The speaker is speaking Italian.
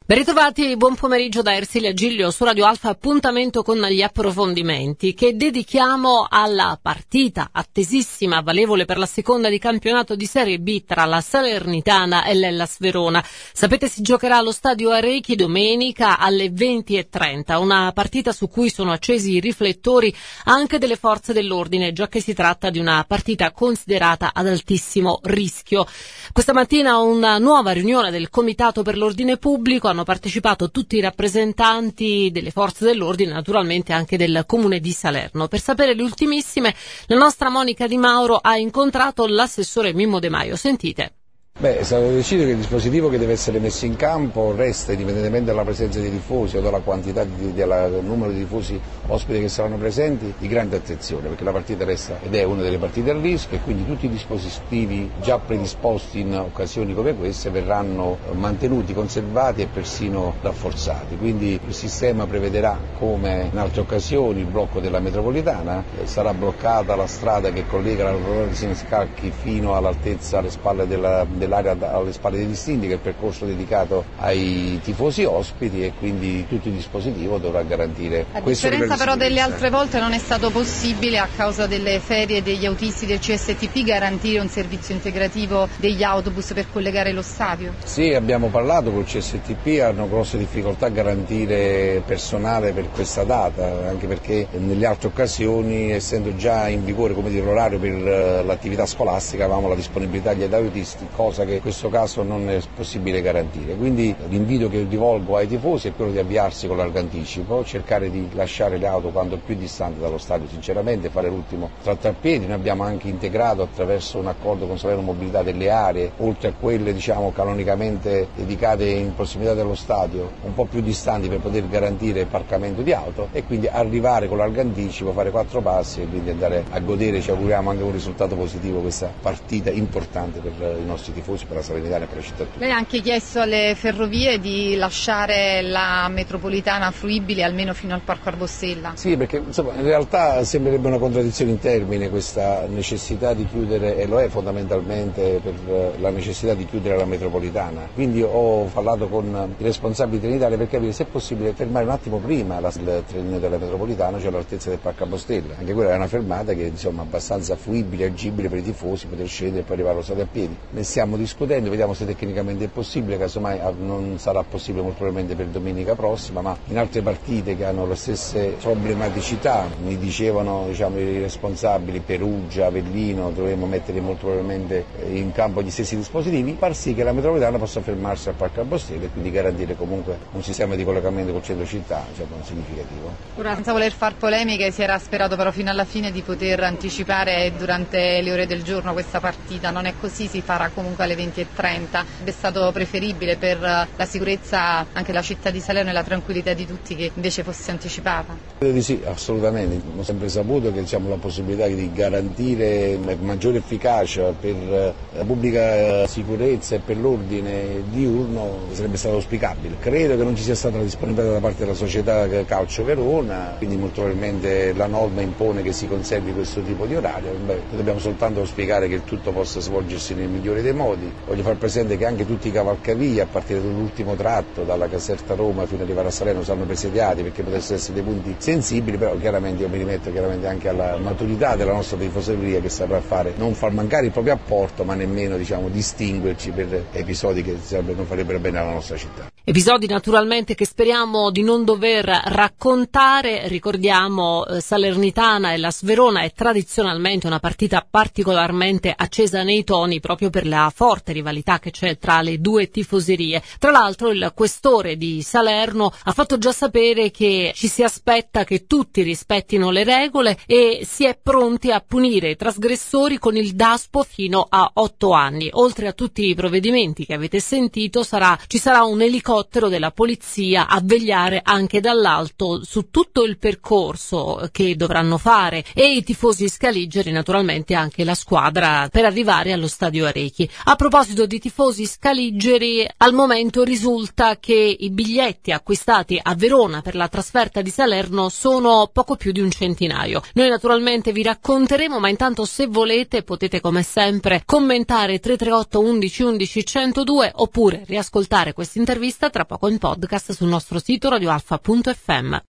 Ben ritrovati, buon pomeriggio da Ersilia Giglio su Radio Alfa, appuntamento con gli approfondimenti che dedichiamo alla partita attesissima, valevole per la seconda di campionato di Serie B tra la Salernitana e l'Hellas Verona. Sapete, si giocherà allo stadio Arechi domenica alle 20:30, una partita su cui sono accesi i riflettori anche delle forze dell'ordine, già che si tratta di una partita considerata ad altissimo rischio. Questa mattina una nuova riunione del Comitato per l'Ordine Pubblico, hanno partecipato tutti i rappresentanti delle forze dell'ordine, naturalmente anche del comune di Salerno. Per sapere le ultimissime, la nostra Monica Di Mauro ha incontrato l'assessore Mimmo De Maio. Sentite. È stato deciso che il dispositivo che deve essere messo in campo resta, indipendentemente dalla presenza di tifosi o dalla quantità del numero di tifosi ospiti che saranno presenti, di grande attenzione, perché la partita resta ed è una delle partite a rischio, e quindi tutti i dispositivi già predisposti in occasioni come queste verranno mantenuti, conservati e persino rafforzati. Quindi il sistema prevederà, come in altre occasioni, il blocco della metropolitana, sarà bloccata la strada che collega la Roma di Siniscalchi fino all'altezza alle spalle dell'area alle spalle dei distinti, che è il percorso dedicato ai tifosi ospiti, e quindi tutto il dispositivo dovrà garantire questo. A differenza però delle altre volte non è stato possibile, a causa delle ferie degli autisti del CSTP, garantire un servizio integrativo degli autobus per collegare lo stadio? Sì, abbiamo parlato col CSTP, hanno grosse difficoltà a garantire personale per questa data, anche perché nelle altre occasioni, essendo già in vigore, come dire, l'orario per l'attività scolastica, avevamo la disponibilità degli autisti, cosa che in questo caso non è possibile garantire. Quindi l'invito che rivolgo ai tifosi è quello di avviarsi con largo anticipo, cercare di lasciare le auto quanto più distanti dallo stadio, sinceramente fare l'ultimo tratto a piedi. Noi abbiamo anche integrato, attraverso un accordo con Salerno Mobilità, delle aree, oltre a quelle canonicamente dedicate in prossimità dello stadio, un po' più distanti, per poter garantire il parcamento di auto, e quindi arrivare con largo anticipo, fare 4 passi e quindi andare a godere, ci auguriamo, anche un risultato positivo, questa partita importante per i nostri tifosi, per la Salernitana e per la città tutta. Lei ha anche chiesto alle ferrovie di lasciare la metropolitana fruibile almeno fino al Parco Arbostella. Sì, perché in realtà sembrerebbe una contraddizione in termini questa necessità di chiudere, e lo è fondamentalmente per la necessità di chiudere la metropolitana. Quindi ho parlato con i responsabili Trenitalia per capire se è possibile fermare un attimo prima il trenino della metropolitana, cioè all'altezza del Parco Arbostella. Anche quella è una fermata che è abbastanza fruibile, agibile per i tifosi, poter scendere e poi arrivare allo stadio a piedi. Ne stiamo discutendo, vediamo se tecnicamente è possibile, casomai non sarà possibile molto probabilmente per domenica prossima, ma in altre partite che hanno le stesse problematicità, mi dicevano i responsabili, Perugia, Avellino, dovremo mettere molto probabilmente in campo gli stessi dispositivi, far sì che la metropolitana possa fermarsi al Parco Arbostella e quindi garantire comunque un sistema di collegamento col centro città significativo. Ora, senza voler far polemiche, si era sperato però fino alla fine di poter anticipare durante le ore del giorno questa partita, non è così? Si farà comunque alle 20:30, è stato preferibile per la sicurezza anche della città di Salerno e la tranquillità di tutti che invece fosse anticipata? Credo di sì, assolutamente. Ho sempre saputo che la possibilità di garantire maggiore efficacia per la pubblica sicurezza e per l'ordine diurno sarebbe stato auspicabile. Credo che non ci sia stata la disponibilità da parte della società Calcio Verona, quindi molto probabilmente la norma impone che si conservi questo tipo di orario. Dobbiamo soltanto auspicare che il tutto possa svolgersi nel migliore dei modi. Voglio far presente che anche tutti i cavalcavia, a partire dall'ultimo tratto, dalla Caserta Roma fino ad arrivare a Salerno, saranno presidiati, perché potessero essere dei punti sensibili, però chiaramente io mi rimetto anche alla maturità della nostra tifoseria, che saprà non far mancare il proprio apporto, ma nemmeno distinguerci per episodi che non farebbero bene alla nostra città. Episodi naturalmente che speriamo di non dover raccontare. Ricordiamo, Salernitana e Hellas Verona è tradizionalmente una partita particolarmente accesa nei toni, proprio per la forte rivalità che c'è tra le due tifoserie. Tra l'altro il questore di Salerno ha fatto già sapere che ci si aspetta che tutti rispettino le regole e si è pronti a punire i trasgressori con il DASPO fino a 8 anni. Oltre a tutti i provvedimenti che avete sentito, ci sarà un elicottero della polizia a vegliare anche dall'alto su tutto il percorso che dovranno fare, e i tifosi scaligeri, naturalmente anche la squadra, per arrivare allo stadio Arechi. A proposito di tifosi scaligeri, al momento risulta che i biglietti acquistati a Verona per la trasferta di Salerno sono poco più di un centinaio. Noi naturalmente vi racconteremo, ma intanto, se volete, potete come sempre commentare 338 11 11 102 oppure riascoltare questa intervista tra poco in podcast sul nostro sito radioalfa.fm.